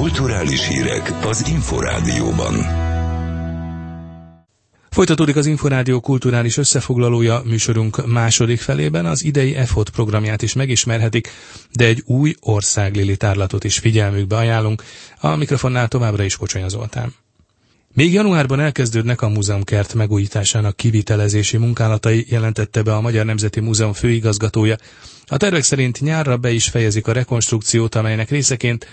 Kulturális hírek az Inforádióban. Folytatódik az Inforádió kulturális összefoglalója. Műsorunk második felében az idei EFOT programját is megismerhetik, de egy új országlili tárlatot is figyelmükbe ajánlunk. A mikrofonnál továbbra is Kocsonya Zoltán. Még januárban elkezdődnek a múzeumkert megújításának kivitelezési munkálatai, jelentette be a Magyar Nemzeti Múzeum főigazgatója. A tervek szerint nyárra be is fejezik a rekonstrukciót, amelynek részeként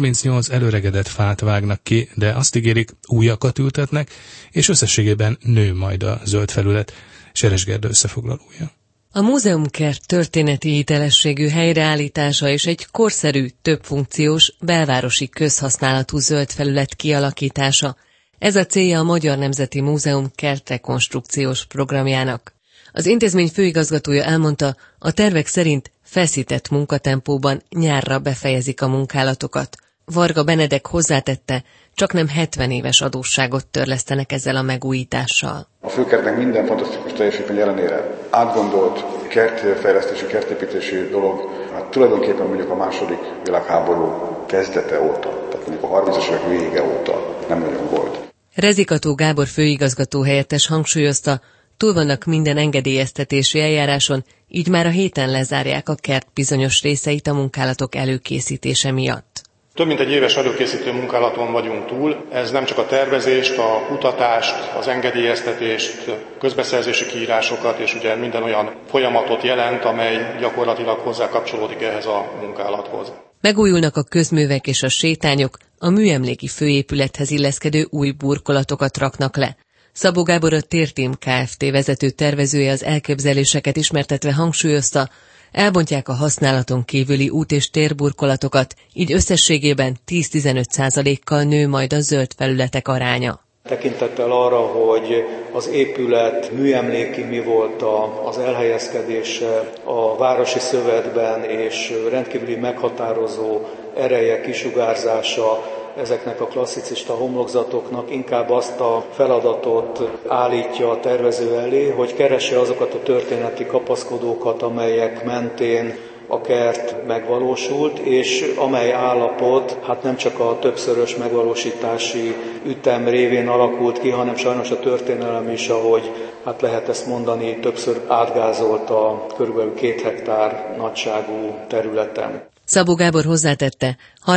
38 előregedett fát vágnak ki, de azt ígérik, újakat ültetnek, és összességében nő majd a zöld felület. Seres Gerda összefoglalója. A múzeumkert történeti hitelességű helyreállítása és egy korszerű, többfunkciós, belvárosi közhasználatú zöld felület kialakítása. Ez a célja a Magyar Nemzeti Múzeum kertrekonstrukciós programjának. Az intézmény főigazgatója elmondta, a tervek szerint feszített munkatempóban nyárra befejezik a munkálatokat. Varga Benedek hozzátette, csaknem 70 éves adósságot törlesztenek ezzel a megújítással. A főkertnek minden fantasztikus teljesítmény ellenére átgondolt kertfejlesztési, kertépítési dolog, hát tulajdonképpen mondjuk a második világháború kezdete óta, tehát mondjuk a 30-as évek vége óta nem nagyon volt. Rezikató Gábor főigazgató helyettes hangsúlyozta, túl vannak minden engedélyeztetési eljáráson, így már a héten lezárják a kert bizonyos részeit a munkálatok előkészítése miatt. Több mint egy éves előkészítő munkálaton vagyunk túl. Ez nem csak a tervezést, a kutatást, az engedélyeztetést, közbeszerzési kiírásokat és ugye minden olyan folyamatot jelent, amely gyakorlatilag hozzá kapcsolódik ehhez a munkálathoz. Megújulnak a közművek és a sétányok, a műemléki főépülethez illeszkedő új burkolatokat raknak le. Szabó Gábor, a Tértém Kft. Vezető tervezője az elképzeléseket ismertetve hangsúlyozta, elbontják a használaton kívüli út- és térburkolatokat, így összességében 10-15%-kal nő majd a zöld felületek aránya. Tekintettel arra, hogy az épület műemléki mi volt az elhelyezkedése a városi szövetben, és rendkívüli meghatározó ereje, kisugárzása ezeknek a klasszicista homlokzatoknak inkább azt a feladatot állítja a tervező elé, hogy keresse azokat a történeti kapaszkodókat, amelyek mentén a kert megvalósult, és amely állapot hát nem csak a többszörös megvalósítási ütem révén alakult ki, hanem sajnos a történelem is, ahogy hát lehet ezt mondani, többször átgázolt a körülbelül 2 hektár nagyságú területen. Szabó Gábor hozzátette,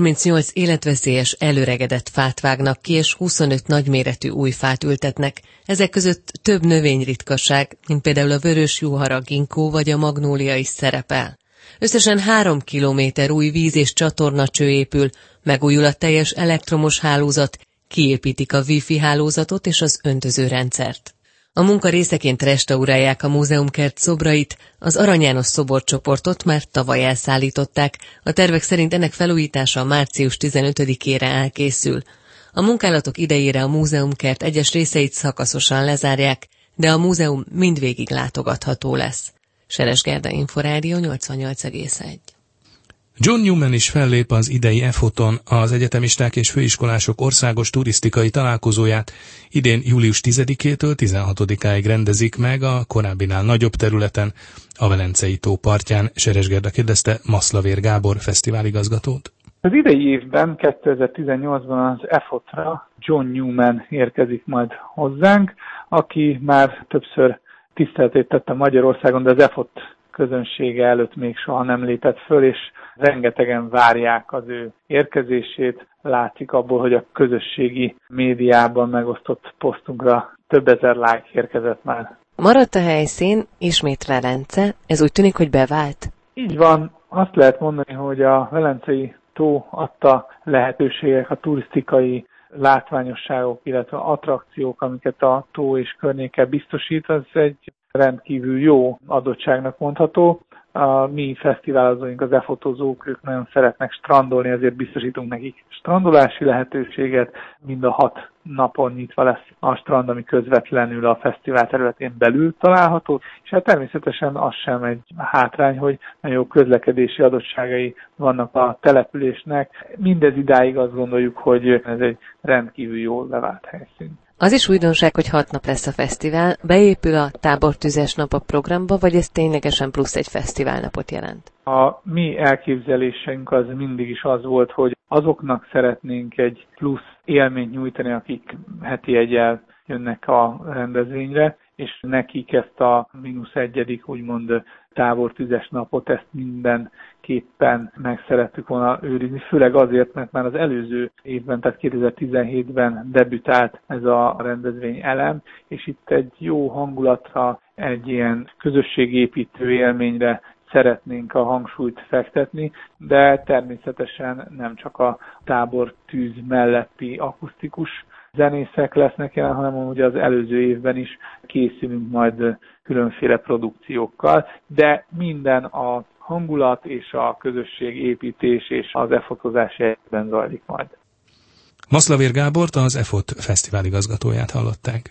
38 életveszélyes előregedett fát vágnak ki, és 25 nagyméretű új fát ültetnek. Ezek között több növényritkaság, mint például a vörös juhara, ginkgó vagy a magnólia is szerepel. Összesen 3 kilométer új víz- és csatornacső épül, megújul a teljes elektromos hálózat, kiépítik a wifi hálózatot és az öntözőrendszert. A munka részeként restaurálják a múzeumkert szobrait, az Arany János szoborcsoportot már tavaly elszállították, a tervek szerint ennek felújítása március 15-ére elkészül. A munkálatok idejére a múzeumkert egyes részeit szakaszosan lezárják, de a múzeum mindvégig látogatható lesz. Seres Gerda, Inforádió 88,1. John Newman is fellép az idei EFOT-on, az egyetemisták és főiskolások országos turisztikai találkozóját idén július 10-től 16-áig rendezik meg a korábbinál nagyobb területen, a Velencei tó partján. Seres Gerda kérdezte Maszlavér Gábor fesztiváligazgatót. Az idei évben, 2018-ban az EFOT-ra John Newman érkezik majd hozzánk, aki már többször tiszteletét tette Magyarországon, de az EFOT közönsége előtt még soha nem lépett föl, és rengetegen várják az ő érkezését. Látszik abból, hogy a közösségi médiában megosztott posztunkra több ezer like érkezett már. Maradt a helyszín, ismét Velence, ez úgy tűnik, hogy bevált? Így van, azt lehet mondani, hogy a Velencei tó adta lehetőségek, a turisztikai látványosságok, illetve attrakciók, amiket a tó és környéke biztosít, az egy rendkívül jó adottságnak mondható. A mi fesztiválozóink, az e-fotózók, ők nagyon szeretnek strandolni, ezért biztosítunk nekik strandolási lehetőséget. Mind a 6 napon nyitva lesz a strand, ami közvetlenül a fesztivál területén belül található, és hát természetesen az sem egy hátrány, hogy nagyon jó közlekedési adottságai vannak a településnek. Mindez idáig azt gondoljuk, hogy ez egy rendkívül jól bevált helyszín. Az is újdonság, hogy 6 nap lesz a fesztivál. Beépül a tábortüzes nap a programba, vagy ez ténylegesen plusz egy fesztiválnapot jelent? A mi elképzelésünk az mindig is az volt, hogy azoknak szeretnénk egy plusz élményt nyújtani, akik heti eggyel jönnek a rendezvényre, és nekik ezt a -1. Úgymond tábortüzes napot, ezt mindenképpen meg szerettük volna őrizni, főleg azért, mert már az előző évben, tehát 2017-ben debütált ez a rendezvény elem, és itt egy jó hangulatra, egy ilyen közösségépítő élményre szeretnénk a hangsúlyt fektetni, de természetesen nem csak a tábortűz melletti akusztikus zenészek lesznek jelen, hanem ugye az előző évben is készülünk majd különféle produkciókkal, de minden a hangulat és a közösségépítés és az e-fotózás jegyben zajlik majd. Maszlavér Gábort, az e-fot fesztivál igazgatóját hallották.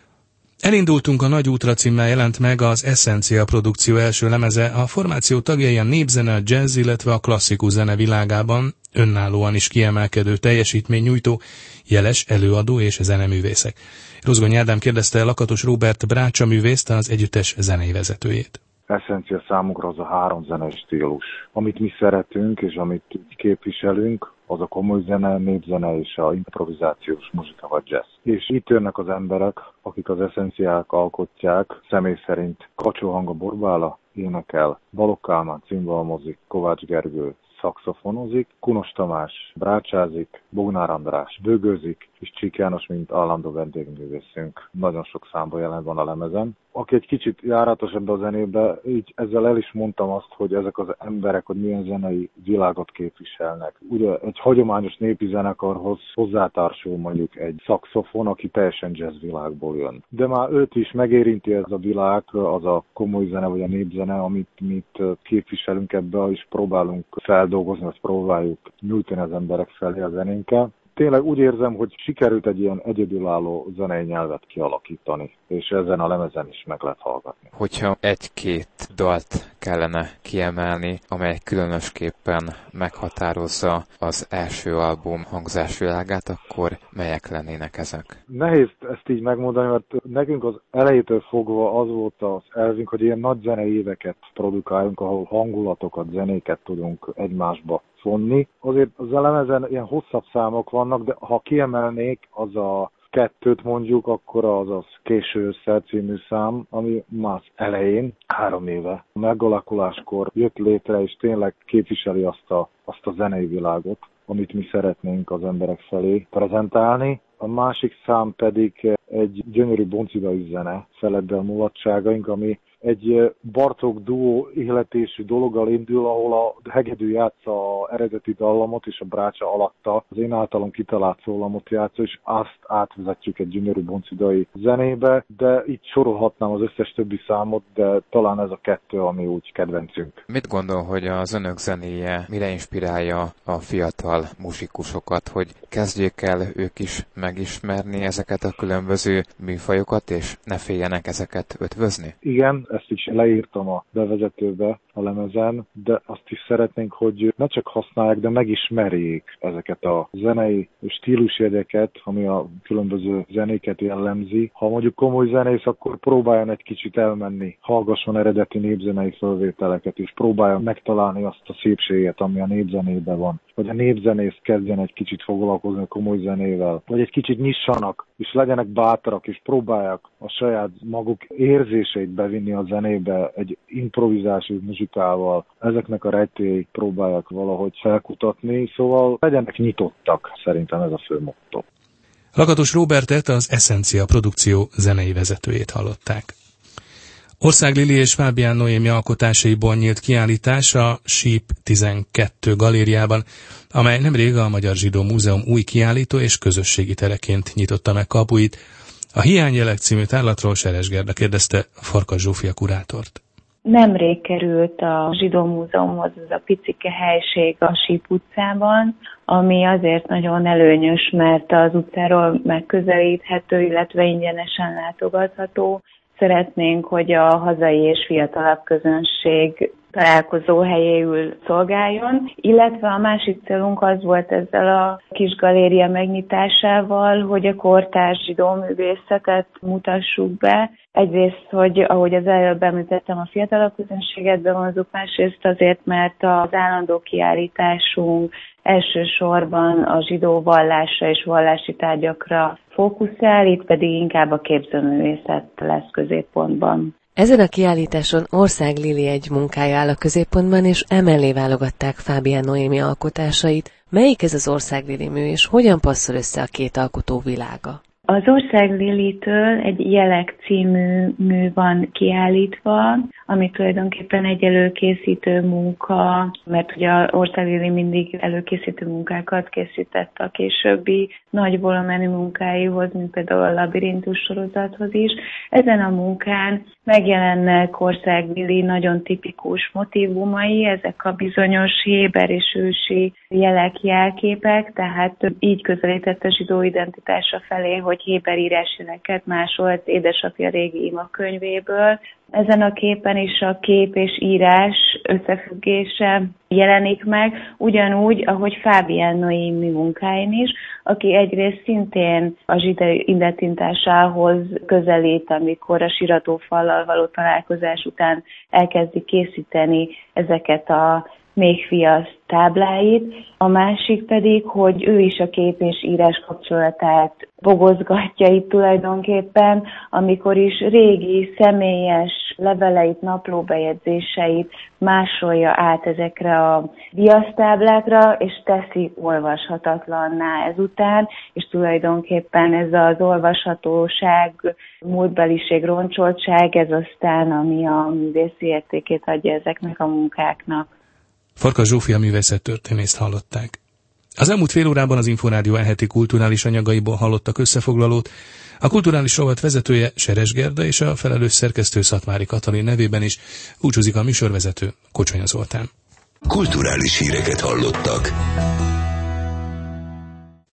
Elindultunk a Nagy útra címmel jelent meg az Essencia produkció első lemeze, a formáció tagjai a népzene, a jazz, illetve a klasszikus zene világában önállóan is kiemelkedő teljesítménynyújtó, jeles előadó és zeneművészek. Rozgony Ádám kérdezte Lakatos Róbert brácsaművészt, az együttes zenei vezetőjét. Essencia számunkra az a 3 zenei stílus. Amit mi szeretünk és amit képviselünk, az a komoly zene, népzene és a improvizációs muzsika vagy jazz. És itt jönnek az emberek, akik az Essenciát alkotják, személy szerint Kacsó Hanga Borbála énekel, Balogh Kálmán cimbalmozik, Kovács Gergő szaxofonozik, Kunos Tamás brácsázik, Bognár András bőgőzik, és Csík János, mint állandó vendégművészünk, nagyon sok számban jelen van a lemezen. Aki egy kicsit járatos ebbe a zenébe, így ezzel el is mondtam azt, hogy ezek az emberek, hogy milyen zenei világot képviselnek. Ugye egy hagyományos népi zenekarhoz hozzátársul mondjuk egy szaxofon, aki teljesen jazz világból jön. De már őt is megérinti ez a világ, az a komoly zene vagy a népzene, amit képviselünk ebbe, és próbálunk feldolgozni, vagy próbáljuk nyújtani az emberek felé a zenénkkel. Tényleg úgy érzem, hogy sikerült egy ilyen egyedülálló zenei nyelvet kialakítani, és ezen a lemezen is meg lehet hallgatni. Hogyha egy-két dalt kellene kiemelni, amely különösképpen meghatározza az első album hangzásvilágát, akkor melyek lennének ezek? Nehéz ezt így megmondani, mert nekünk az elejétől fogva az volt az elvünk, hogy ilyen nagy zenei éveket produkáljunk, ahol hangulatokat, zenéket tudunk egymásba fonni. Azért az lemezen ilyen hosszabb számok vannak, de ha kiemelnék az a 2 mondjuk, akkor az Késő ősszel című szám, ami már elején, 3 éve a megalakuláskor jött létre, és tényleg képviseli azt a zenei világot, amit mi szeretnénk az emberek felé prezentálni. A másik szám pedig egy gyönyörű boncidai zene, Feleddel mulatságaink, ami egy Bartók duó ihletésű dologgal indul, ahol a hegedű játsza az eredeti dallamot, és a brácsa alatta az én általam kitalált szólamot játsza, és azt átvezetjük egy gyönyörű boncidai zenébe, de itt sorolhatnám az összes többi számot, de talán ez a 2, ami úgy kedvencünk. Mit gondol, hogy az önök zenéje mire inspirálja a fiatal muzsikusokat, hogy kezdjék el ők is megismerni ezeket a különböző műfajokat, és ne féljenek ezeket ötvözni? Igen, ezt is leírtam a bevezetőbe a lemezen, de azt is szeretnénk, hogy ne csak használják, de megismerjék ezeket a zenei stílusjegyeket, ami a különböző zenéket jellemzi. Ha mondjuk komoly zenész, akkor próbáljon egy kicsit elmenni, hallgasson eredeti népzenei felvételeket, és próbáljon megtalálni azt a szépséget, ami a népzenében van. Vagy a népzenész kezdjen egy kicsit foglalkozni a komoly zenével, vagy egy kicsit nyissanak, és legyenek bátrak, és próbálják a saját maguk érzéseit bevinni a zenébe egy improvizációs muzsikával. Ezeknek a rejtélyeit próbálják valahogy felkutatni, szóval legyenek nyitottak, szerintem ez a fő motto. Lakatos Róbertet, az Essencia produkció zenei vezetőjét hallották. Ország Lili és Fábián Noémi alkotásaiból nyílt kiállítás a Síp 12 galériában, amely nemrég a Magyar Zsidó Múzeum új kiállító és közösségi tereként nyitotta meg kapuit. A Hiányjelek című tárlatról Seres Gerda kérdezte Farkas Zsófia kurátort. Nemrég került a Zsidó Múzeumhoz ez a picike helység a Síp utcában, ami azért nagyon előnyös, mert az utcáról megközelíthető, illetve ingyenesen látogatható. Szeretnénk, hogy a hazai és fiatalabb közönség találkozó helyéül szolgáljon, illetve a másik célunk az volt ezzel a kis galéria megnyitásával, hogy a kortárs zsidó művészetet mutassuk be. Egyrészt, hogy ahogy az előbb említettem, a fiatalabb közönséget bevonzuk, másrészt azért, mert az állandó kiállításunk elsősorban a zsidó vallásra és vallási tárgyakra fókuszál, itt pedig inkább a képzőművészet lesz középpontban. Ezen a kiállításon Ország Lili egy munkája áll a középpontban, és emellé válogatták Fábián Noémi alkotásait. Melyik ez az Ország Lili mű, és hogyan passzol össze a két alkotó világa? Az Ország Lilitől egy Jelek című mű van kiállítva, ami tulajdonképpen egy előkészítő munka, mert ugye az Ország Lili mindig előkészítő munkákat készített a későbbi nagy volumenű munkáihoz, mint például a Labirintus sorozathoz is. Ezen a munkán megjelennek Ország Lili nagyon tipikus motívumai, ezek a bizonyos héber és ősi jelek, jelképek, tehát így közelített a zsidó identitása felé, hogy héber írásjeleket másolt édesapja régi imakönyvéből. Ezen a képen is a kép és írás összefüggése jelenik meg, ugyanúgy, ahogy Fábián Noémi munkáin is, aki egyrészt szintén a zsidó identitásához közelít, amikor a síratófallal való találkozás után elkezdi készíteni ezeket a méhviasz tábláit, a másik pedig, hogy ő is a kép és írás kapcsolatát bogozgatja itt tulajdonképpen, amikor is régi, személyes leveleit, naplóbejegyzéseit másolja át ezekre a viasztáblákra, és teszi olvashatatlanná ezután, és tulajdonképpen ez az olvashatóság, múltbeliség, roncsoltság, ez aztán, ami a művészi értékét adja ezeknek a munkáknak. Farkas Zsófia művészettörténészt hallották. Az elmúlt fél órában az Inforádió e-heti kulturális anyagaiból hallottak összefoglalót. A kulturális rovat vezetője Seres Gerda és a felelős szerkesztő Szatmári Katalin nevében is búcsúzik a műsorvezető Kocsonya Zoltán. Kulturális híreket hallottak.